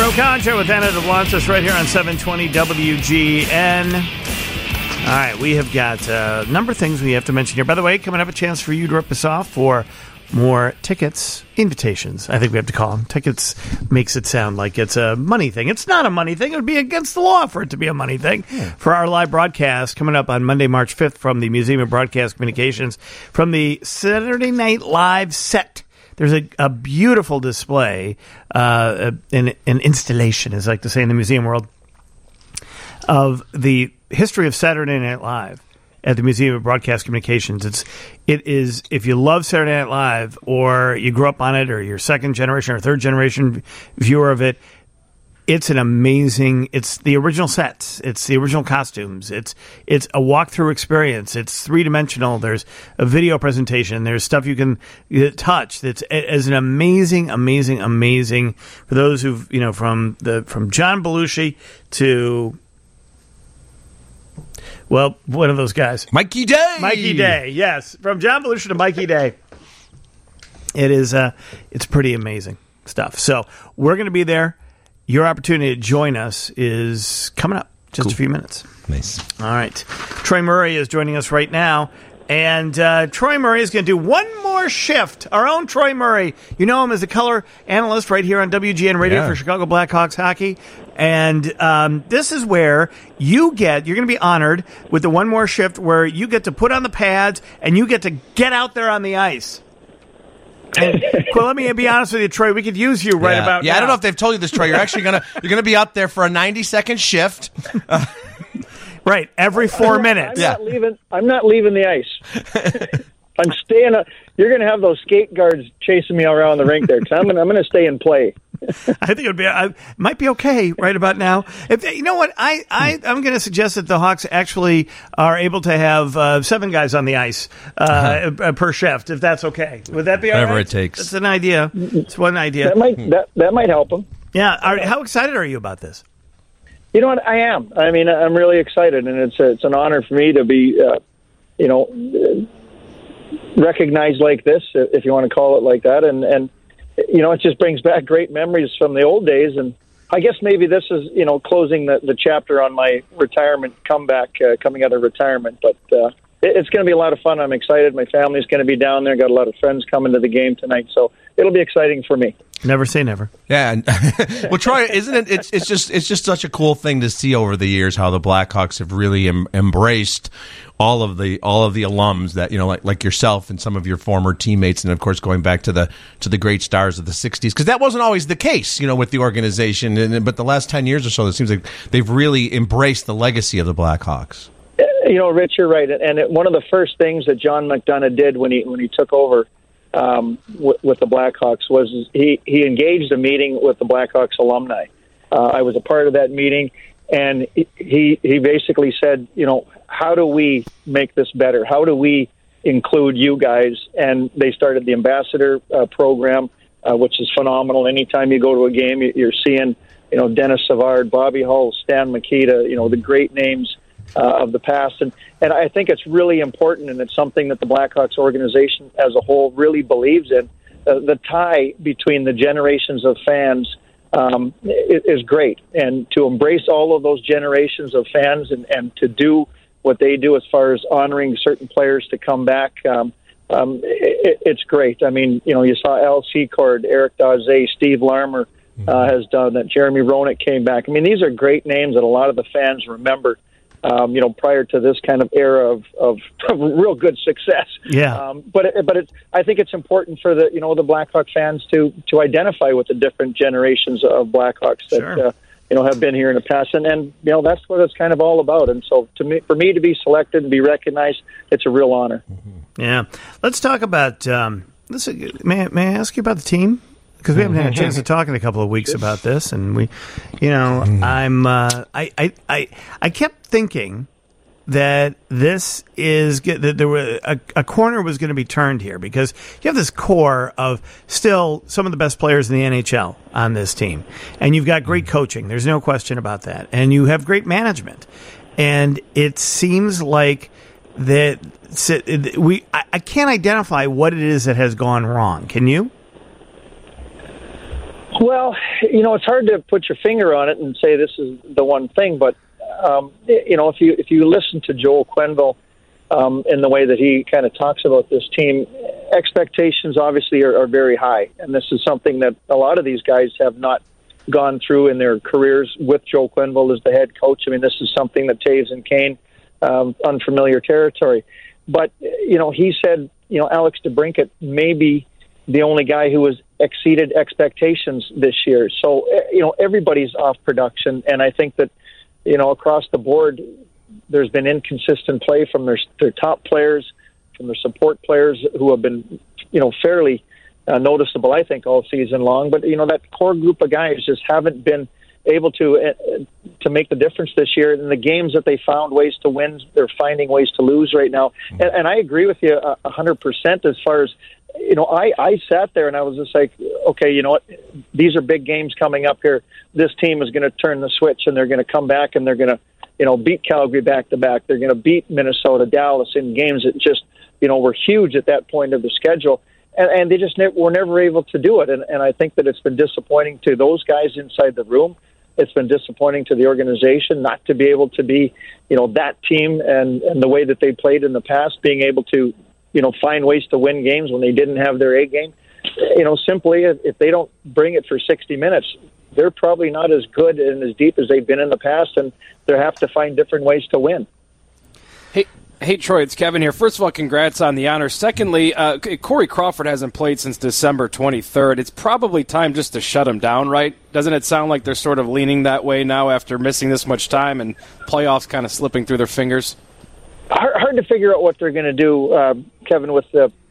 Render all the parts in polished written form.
Monroe Concha with Anna DeLantis right here on 720 WGN. All right, we have got a number of things we have to mention here. By the way, coming up, a chance for you to rip us off for more tickets, invitations, I think we have to call them. Tickets makes it sound like it's a money thing. It's not a money thing. It would be against the law for it to be a money thing. For our live broadcast coming up on Monday, March 5th from the Museum of Broadcast Communications, from the Saturday Night Live set. There's a beautiful display, an installation, as I like to say in the museum world, of the history of Saturday Night Live at the Museum of Broadcast Communications. It is, if you love Saturday Night Live, or you grew up on it, or you're second generation or third generation viewer of it, it's an amazing. It's the original sets. It's the original costumes. It's a walkthrough experience. It's 3-dimensional. There's a video presentation. There's stuff you can touch. It's an amazing. For those who've from John Belushi to, well, one of those guys, Mikey Day. Mikey Day, yes, from John Belushi to Mikey Day. It is. It's pretty amazing stuff. So we're going to be there. Your opportunity to join us is coming up just a few minutes. Nice. All right. Troy Murray is joining us right now. And Troy Murray is going to do one more shift. Our own Troy Murray. You know him as a color analyst right here on WGN Radio for Chicago Blackhawks hockey. And this is where you're going to be honored with the one more shift where you get to put on the pads and you get to get out there on the ice. And, well, let me be honest with you, Troy. We could use you right about now. I don't know if they've told you this, Troy. You're actually gonna be out there for a 90-second shift. Right, every 4 minutes. I'm not leaving the ice. I'm staying. You're going to have those skate guards chasing me around the rink there, because I'm going to stay and play. I think it might be okay right about now. You know what? I'm going to suggest that the Hawks actually are able to have 7 guys on the ice per shift, if that's okay. Would that be all right? Whatever it takes. That's an idea. It's one idea. That might help them. Yeah. How excited are you about this? You know what? I am. I mean, I'm really excited, and it's an honor for me to be, recognized like this, if you want to call it like that, and it just brings back great memories from the old days. And I guess maybe this is, closing the chapter on my retirement comeback, coming out of retirement. But it's going to be a lot of fun. I'm excited. My family's going to be down there. Got a lot of friends coming to the game tonight, so it'll be exciting for me. Never say never. Yeah. And well, Troy, isn't it? It's just such a cool thing to see over the years how the Blackhawks have really embraced all of the alums that like yourself and some of your former teammates, and of course going back to the great stars of the '60s, because that wasn't always the case, with the organization. But the last 10 years or so, it seems like they've really embraced the legacy of the Blackhawks. Rich, you're right. And one of the first things that John McDonough did when he took over with the Blackhawks was he engaged a meeting with the Blackhawks alumni. I was a part of that meeting, and he basically said, how do we make this better? How do we include you guys? And they started the ambassador program, which is phenomenal. Anytime you go to a game, you're seeing, Dennis Savard, Bobby Hull, Stan Mikita, the great names of the past. And I think it's really important, and it's something that the Blackhawks organization as a whole really believes in. The tie between the generations of fans is great. And to embrace all of those generations of fans and to do what they do as far as honoring certain players to come back, it's great. I mean, you saw Al Secord, Eric Daze, Steve Larmer has done that. Jeremy Roenick came back. I mean, these are great names that a lot of the fans remember, prior to this kind of era of real good success. Yeah. But I think it's important for the Blackhawk fans to identify with the different generations of Blackhawks that, Sure. Have been here in the past, and that's what it's kind of all about. And so, for me to be selected and be recognized, it's a real honor. Yeah, let's talk about. May I ask you about the team? Because we haven't had a chance to talk in a couple of weeks about this, and we, I kept thinking that this is that there were a corner was going to be turned here, because you have this core of still some of the best players in the NHL on this team, and you've got great coaching. There's no question about that, and you have great management. And it seems like that I can't identify what it is that has gone wrong. Can you? Well, it's hard to put your finger on it and say this is the one thing, but if you listen to Joel Quenneville in the way that he kind of talks about this team, expectations obviously are very high, and this is something that a lot of these guys have not gone through in their careers with Joel Quenneville as the head coach. I mean, this is something that Toews and Kane, unfamiliar territory. But, he said, Alex DeBrincat may be the only guy who has exceeded expectations this year. So, everybody's off production, and I think that, across the board, there's been inconsistent play from their top players, from their support players who have been, fairly noticeable, I think, all season long. But, that core group of guys just haven't been able to make the difference this year. In the games that they found ways to win, they're finding ways to lose right now. And I agree with you 100% as far as, I sat there and I was just like, okay, you know what? These are big games coming up here. This team is going to turn the switch and they're going to come back and they're going to, beat Calgary back-to-back. They're going to beat Minnesota, Dallas in games that just, were huge at that point of the schedule. And they just were never able to do it. And I think that it's been disappointing to those guys inside the room. It's been disappointing to the organization not to be able to be, that team and the way that they played in the past, being able to, find ways to win games when they didn't have their A game. Simply, if they don't bring it for 60 minutes, they're probably not as good and as deep as they've been in the past, and they have to find different ways to win. Hey, Troy, it's Kevin here. First of all, congrats on the honor. Secondly, Corey Crawford hasn't played since December 23rd. It's probably time just to shut him down, right? Doesn't it sound like they're sort of leaning that way now after missing this much time and playoffs kind of slipping through their fingers? Hard to figure out what they're going to do, Kevin, with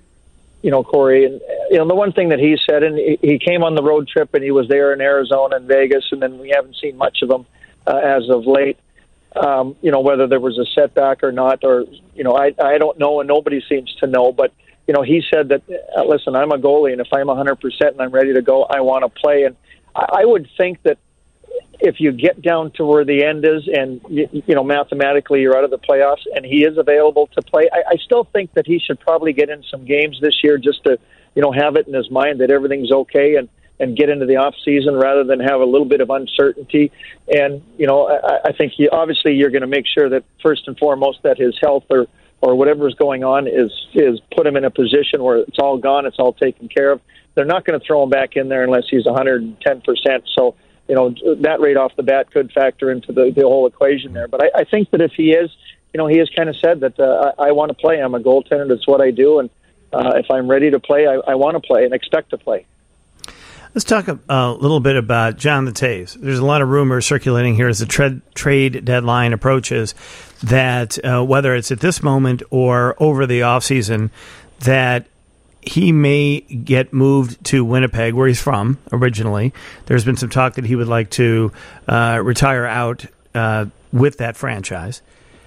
Corey. And, the one thing that he said, and he came on the road trip and he was there in Arizona and Vegas, and then we haven't seen much of him as of late. Whether there was a setback or not, or, I don't know, and nobody seems to know. But, he said that, listen, I'm a goalie, and if I'm 100% and I'm ready to go, I want to play. And I would think that if you get down to where the end is and, mathematically you're out of the playoffs and he is available to play, I still think that he should probably get in some games this year just to, have it in his mind that everything's okay and get into the off season rather than have a little bit of uncertainty. And, I think obviously you're going to make sure that first and foremost that his health or whatever's going on is put him in a position where it's all gone, it's all taken care of. They're not going to throw him back in there unless he's 110%. So, that right off the bat could factor into the whole equation there. But I think that if he is, he has kind of said that I want to play. I'm a goaltender. That's what I do. And if I'm ready to play, I want to play and expect to play. Let's talk a little bit about Jonathan Toews. There's a lot of rumors circulating here as the trade deadline approaches that whether it's at this moment or over the offseason, that he may get moved to Winnipeg, where he's from originally. There's been some talk that he would like to retire out with that franchise,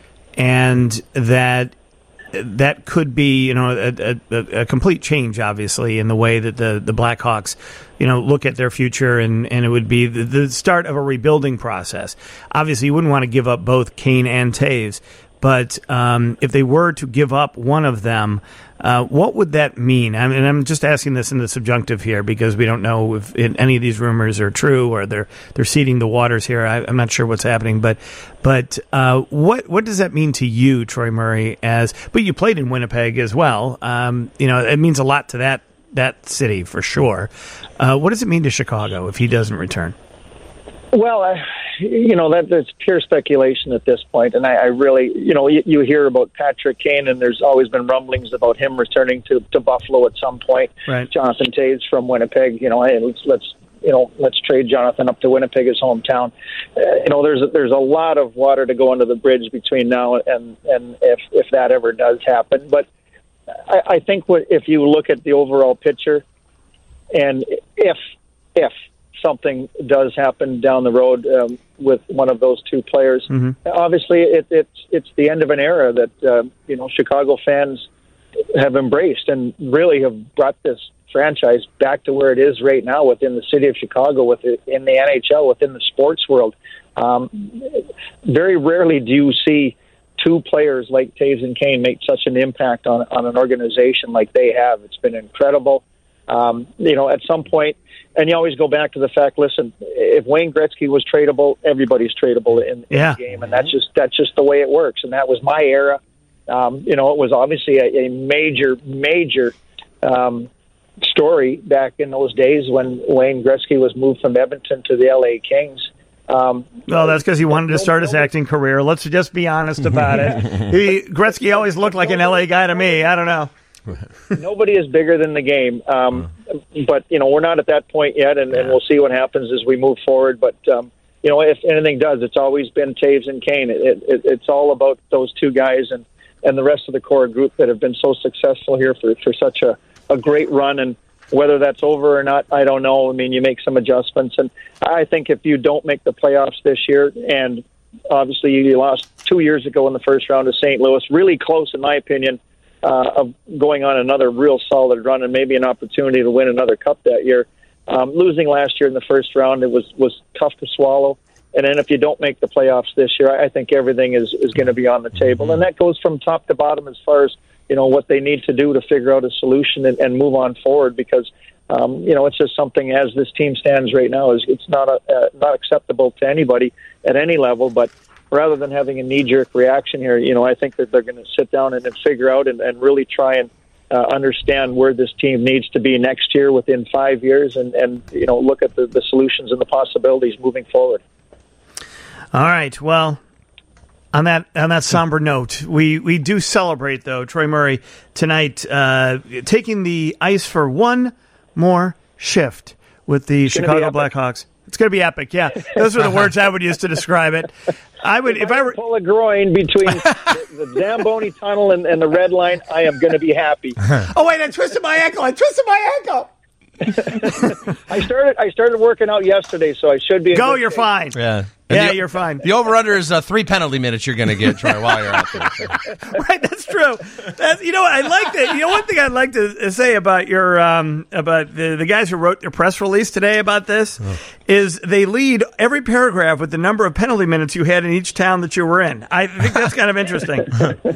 and that could be, a complete change, obviously, in the way that the Blackhawks, look at their future, and it would be the start of a rebuilding process. Obviously, you wouldn't want to give up both Kane and Toews, but if they were to give up one of them, what would that mean? I mean, I'm just asking this in the subjunctive here because we don't know if any of these rumors are true or they're seeding the waters here. I'm not sure what's happening, but what does that mean to you, Troy Murray? But you played in Winnipeg as well. It means a lot to that city for sure. What does it mean to Chicago if he doesn't return? Well, that's pure speculation at this point. And I really, you hear about Patrick Kane, and there's always been rumblings about him returning to Buffalo at some point. Right. Jonathan Toews from Winnipeg, let's trade Jonathan up to Winnipeg, his hometown. There's a lot of water to go under the bridge between now and if that ever does happen. But I think if you look at the overall picture, and if something does happen down the road with one of those two players, obviously it's the end of an era that Chicago fans have embraced and really have brought this franchise back to where it is right now within the city of Chicago, in the NHL, within the sports world. Very rarely do you see two players like Toews and Kane make such an impact on an organization like they have. It's been incredible. At some point, and you always go back to the fact, listen, if Wayne Gretzky was tradable, everybody's tradable in the game, and that's just the way it works. And that was my era. It was obviously a major story back in those days when Wayne Gretzky was moved from Edmonton to the LA Kings. Well, that's because he wanted to start his acting career. Let's just be honest about it. Gretzky always looked like an LA guy to me. I don't know. Nobody is bigger than the game. But, we're not at that point yet, and we'll see what happens as we move forward. But, if anything does, it's always been Taves and Kane. It's all about those two guys and the rest of the core group that have been so successful here for such a great run. And whether that's over or not, I don't know. I mean, you make some adjustments. And I think if you don't make the playoffs this year, and obviously you lost 2 years ago in the first round to St. Louis, really close, in my opinion, of going on another real solid run and maybe an opportunity to win another cup that year. Losing last year in the first round, it was tough to swallow. And then if you don't make the playoffs this year, I think everything is going to be on the table. And that goes from top to bottom as far as, what they need to do to figure out a solution and move on forward, because, it's just something, as this team stands right now, it's not acceptable to anybody at any level. But rather than having a knee-jerk reaction here, I think that they're going to sit down and figure out and really try and understand where this team needs to be next year, within 5 years, and look at the solutions and the possibilities moving forward. All right. Well, on that somber note, we do celebrate, though, Troy Murray tonight taking the ice for one more shift with the Chicago Blackhawks. It's going to be epic, yeah. Those are the words I would use to describe it. I would, if I were pull a groin between the Zamboni tunnel and the red line, I am going to be happy. Oh wait, I twisted my ankle. I started working out yesterday, so I should be. Go, you're fine. Yeah. You're fine. The over-under is 3 penalty minutes you're going to get, Troy, while you're out there. Right, that's true. I like that. One thing I'd like to say about your about the guys who wrote their press release today about this is they lead every paragraph with the number of penalty minutes you had in each town that you were in. I think that's kind of interesting.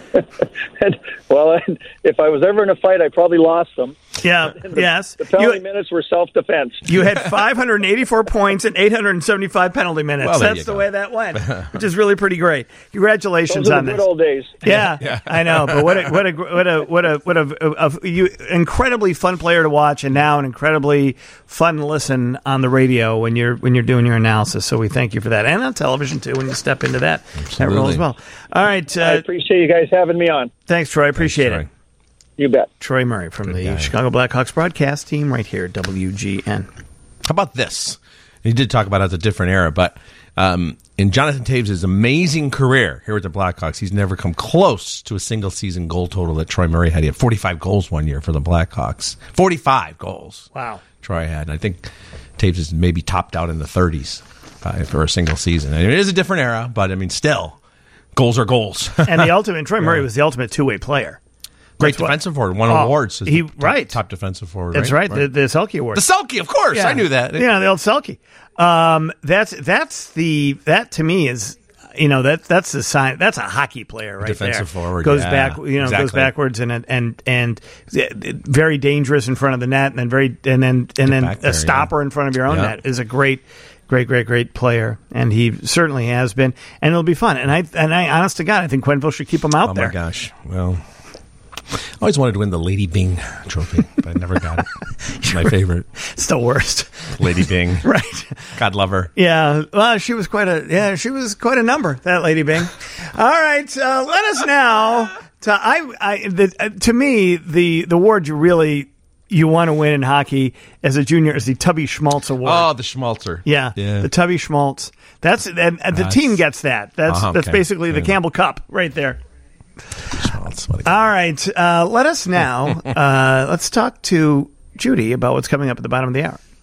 Well, if I was ever in a fight, I probably lost them. Yeah. Yes. The penalty minutes were self-defense. You had 584 points and 875 penalty minutes. Well, that's the way that went, which is really pretty great. Congratulations on this. Good old days. Yeah, I know. But what a incredibly fun player to watch, and now an incredibly fun listen on the radio when you're doing your analysis. So we thank you for that, and on television too when you step into that role as well. All right, I appreciate you guys having me on. Thanks, Troy. I appreciate it. You bet. Troy Murray from the Chicago Blackhawks broadcast team right here at WGN. How about this? He did talk about it as a different era, but in Jonathan Taves' amazing career here with the Blackhawks, he's never come close to a single-season goal total that Troy Murray had. He had 45 goals one year for the Blackhawks. 45 goals. Wow. Troy had. And I think Taves is maybe topped out in the 30s for a single season. And it is a different era, but, still, goals are goals. And the ultimate, Troy Murray was the ultimate two-way player. Great defensive forward. Won awards. Top defensive forward. That's right. The Selke Award. The Selke, of course. Yeah. I knew that. Yeah, the old Selke. That to me is, that's the sign. That's a hockey player right defensive there. Forward. Goes back. Exactly. Goes backwards and very dangerous in front of the net, and then a stopper in front of your own net is a great player, and he certainly has been, and it'll be fun. And I honest to God, I think Quenneville should keep him out there. Oh my gosh, well. I always wanted to win the Lady Byng trophy, but I never got it. It's my favorite. It's the worst. Lady Byng. Right. God love her. Yeah. Well, she was quite a number, that Lady Byng. All right. Let us now to me, the award you want to win in hockey as a junior is the Tubby Schmaltz Award. Oh, the Schmaltzer. Yeah. The Tubby Schmaltz. That's the team gets that. That's basically the Campbell Cup right there. All right, let us now let's talk to Judy about what's coming up at the bottom of the hour.